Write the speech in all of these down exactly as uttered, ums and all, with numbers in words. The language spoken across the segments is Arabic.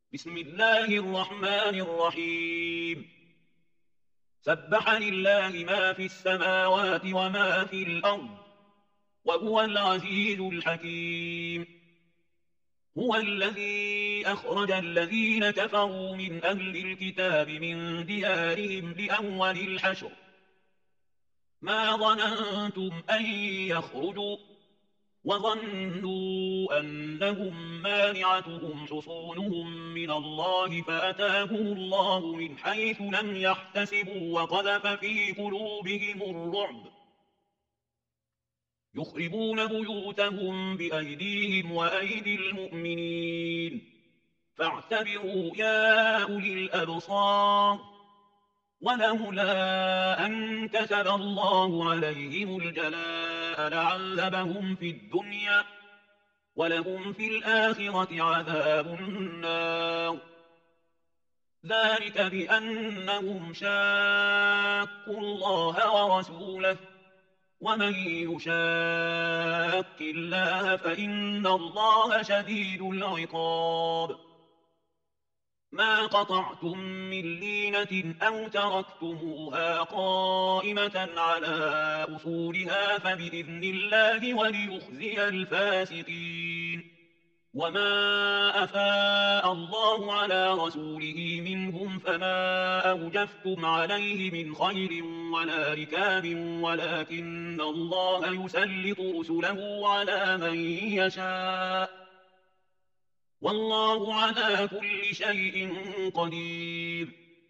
بسم الله الرحمن الرحيم. سبح لله ما في السماوات وما في الأرض وهو العزيز الحكيم. هو الذي أخرج الذين كفروا من أهل الكتاب من ديارهم لأول الحشر ما ظننتم أن يخرجوا وظنوا أنهم مانعتهم حصونهم من الله فأتاهم الله من حيث لم يحتسبوا وقذف في قلوبهم الرعب يخربون بيوتهم بأيديهم وأيدي المؤمنين فاعتبروا يا أولي الأبصار ولولا أن كتب الله عليهم الجلاء لعذبهم في الدنيا ولهم في الآخرة عذاب النار ذلك بأنهم شاقوا الله ورسوله ومن يشاق الله فإن الله شديد العقاب ما قطعتم من لينة أو تركتموها قائمة على أصولها فبإذن الله وليخزي الفاسقين وما أفاء الله على رسوله منهم فما أوجفتم عليه من خير ولا ركاب ولكن الله يسلط رسله على من يشاء والله على كل شيء قدير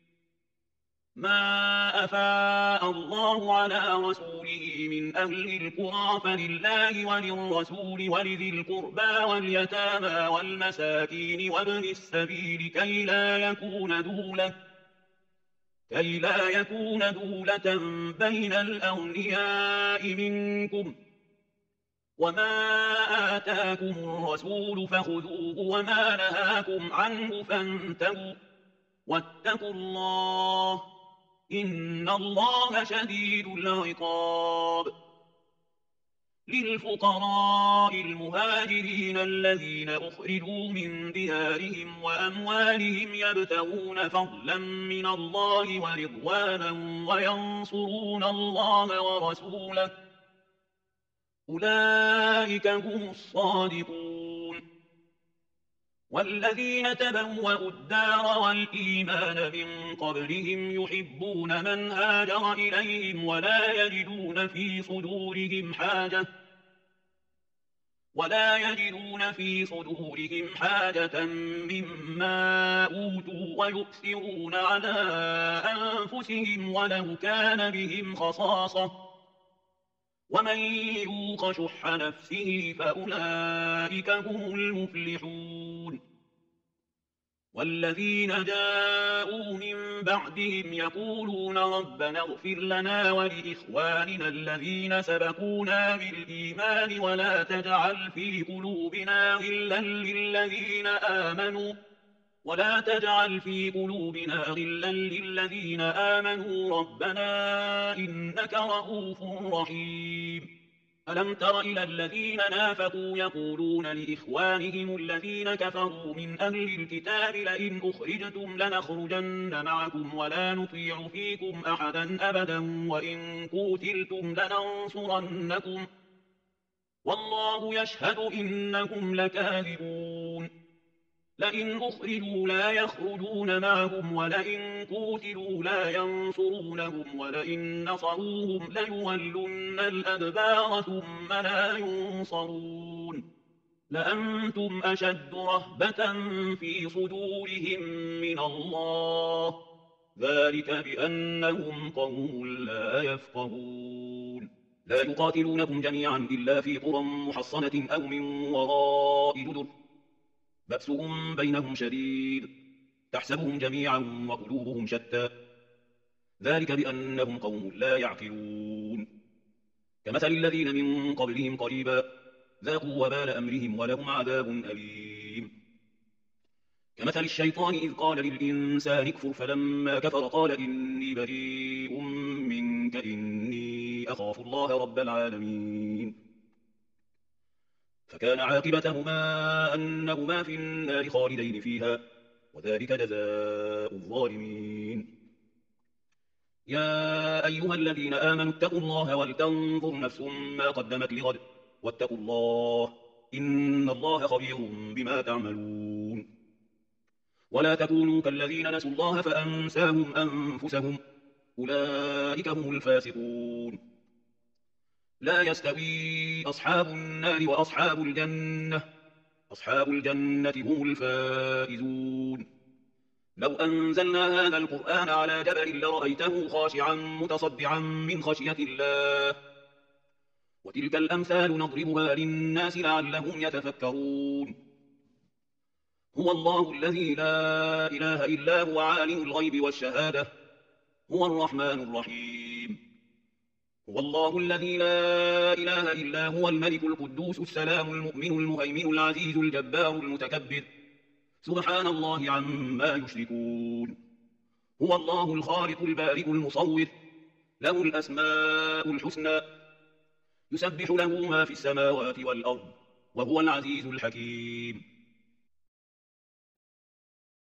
ما أفاء الله على رسوله من أهل القرى فلله وللرسول ولذي القربى واليتامى والمساكين وابن السبيل كي لا يكون دولة كي لا يكون دولة بين الأغنياء منكم وما آتاكم الرسول فخذوه وما نهاكم عنه فانتهوا واتقوا الله إن الله شديد العقاب للفقراء المهاجرين الذين أخرجوا من ديارهم وأموالهم يبتغون فضلا من الله ورضوانا وينصرون الله ورسوله أولئك هم الصادقون والذين تبوأوا الدار والإيمان من قبلهم يحبون من هاجر إليهم ولا يجدون في صدورهم حاجة ولا يجدون في صدورهم حاجة مما أوتوا ويؤثرون على أنفسهم ولو كان بهم خصاصة ومن يوق شح نفسه فأولئك هم المفلحون والذين جاءوا من بعدهم يقولون ربنا اغفر لنا ولإخواننا الذين سبقونا بالإيمان ولا تجعل في قلوبنا غلا للذين آمنوا ولا تجعل في قلوبنا غلا للذين آمنوا ربنا إنك رؤوف رحيم ألم تر إلى الذين نافقوا يقولون لإخوانهم الذين كفروا من أهل الكتاب لئن أخرجتم لنخرجن معكم ولا نطيع فيكم أحدا أبدا وإن قوتلتم لننصرنكم والله يشهد إنهم لكاذبون لئن أخرجوا لا يخرجون معهم ولئن قوتلوا لا ينصرونهم ولئن نصروهم ليولن الأدبار ثم لا ينصرون لأنتم أشد رهبة في صدورهم من الله ذلك بأنهم قوم لا يفقهون لا يقاتلونكم جميعا إلا في قرى محصنة أو من وراء جدر بأسهم بينهم شديد تحسبهم جميعا وقلوبهم شتى ذلك بأنهم قوم لا يعقلون كمثل الذين من قبلهم قريبا ذاقوا وبال أمرهم ولهم عذاب أليم كمثل الشيطان إذ قال للإنسان اكفر فلما كفر قال إني بريء منك إني أخاف الله رب العالمين فكان عاقبتهما أنهما في النار خالدين فيها وذلك جزاء الظالمين. يا أيها الذين آمنوا اتقوا الله ولتنظر نفس ما قدمت لغد واتقوا الله إن الله خبير بما تعملون. ولا تكونوا كالذين نسوا الله فأنساهم أنفسهم أولئك هم الفاسقون. لا يستوي أصحاب النار وأصحاب الجنة أصحاب الجنة هم الفائزون. لو أنزلنا هذا القرآن على جبل لرأيته خاشعا متصدعا من خشية الله. وتلك الأمثال نضربها للناس لعلهم يتفكرون. هو الله الذي لا إله إلا هو عالم الغيب والشهادة هو الرحمن الرحيم. هو الله الذي لا إله إلا هو الملك القدوس السلام المؤمن المهيمن العزيز الجبار المتكبر سبحان الله عما يشركون. هو الله الخالق البارئ المصور له الأسماء الحسنى يسبح له ما في السماوات والأرض وهو العزيز الحكيم.